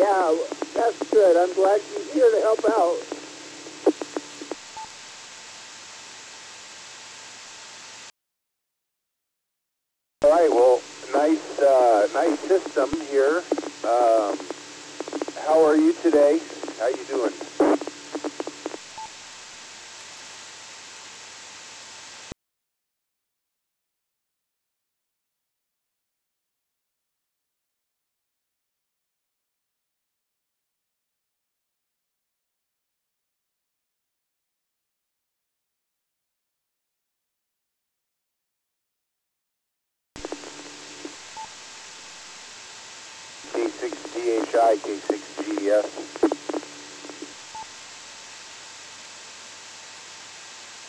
Yeah, that's good. I'm glad you're here to help out. All right. Well, nice system here. How are you today? How you doing? K6DHI, K6GS.